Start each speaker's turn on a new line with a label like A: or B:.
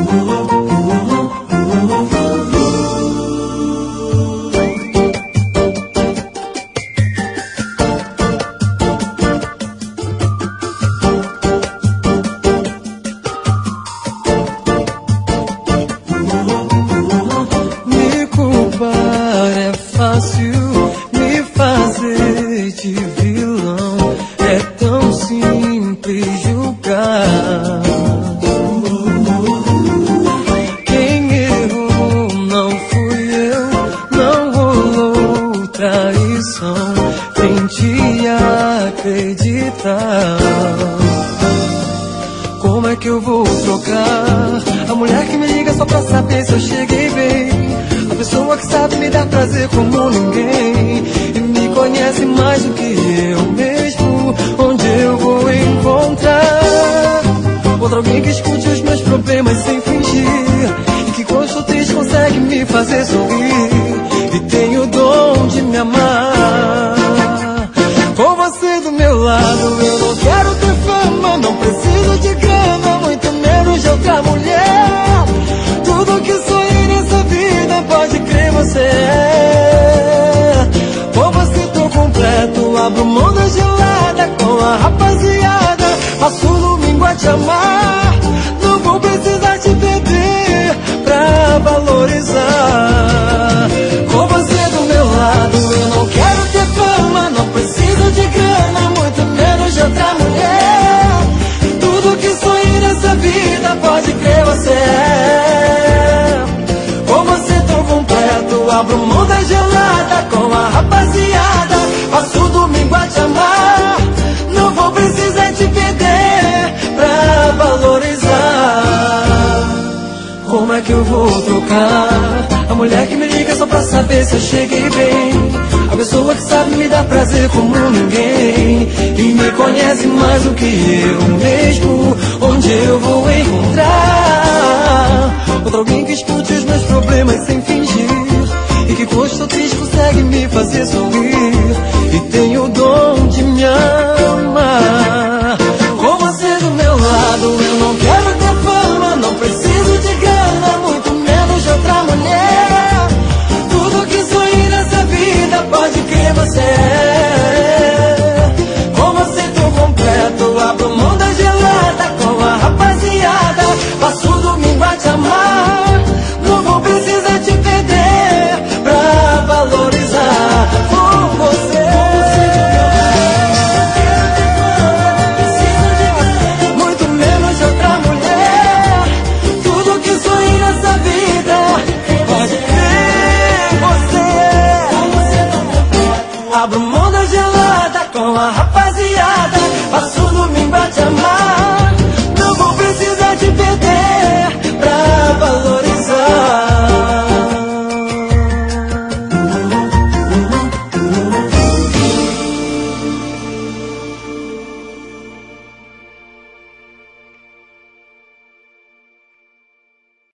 A: Me culpar é fácil, me fazer de vilão é tão simples julgar. Quem errou não fui eu, não rolou traição, tente acreditar. Como é que eu vou trocar a mulher que me liga só pra saber se eu cheguei bem? A pessoa que sabe me dar prazer como ninguém e me conhece mais do que eu mesmo. Onde eu vou encontrar outro alguém que escute os meus problemas sem fingir e que quando estou triste consegue me fazer sorrir e tem o dom de me amar? Com você do meu lado eu não quero ter fama, não preciso de grana, muito menos de outra mulher. Tudo que sonhei nessa vida pode crer você é. Com você tô completo, abro mão da gelada com a rapaziada, passo o domingo a te amar. Não vou precisar te beber pra valorizar. Com você do meu lado eu não quero ter fama, não preciso de grana, muito menos de outra mulher. Tudo que sonhei nessa vida pode crer você é. Com você tô completo, abro mão da gelada com a rapaziada, passo o domingo a te amar. Não vou precisar te perder pra valorizar. Como é que eu vou trocar a mulher que me liga só pra saber se eu cheguei bem? A pessoa que sabe me dar prazer como ninguém e me conhece mais do que eu mesmo. Onde eu vou encontrar outro alguém que escute os meus problemas sem fingir e que quando estou triste consegue me fazer sorrir e tem o dom de me amar? Com você do meu lado eu não quero ter fama, não preciso de grana, muito menos de outra mulher. Tudo que sonhei nessa vida pode crer você é. Com você tô completo, abro mão da gelada com a rapaziada, passo o domingo a te amar. Não vou precisar te perder pra valorizar. Com você muito menos de outra mulher. Tudo que sonhei nessa vida pode crer você. Abro mão da gelada com a rapaziada,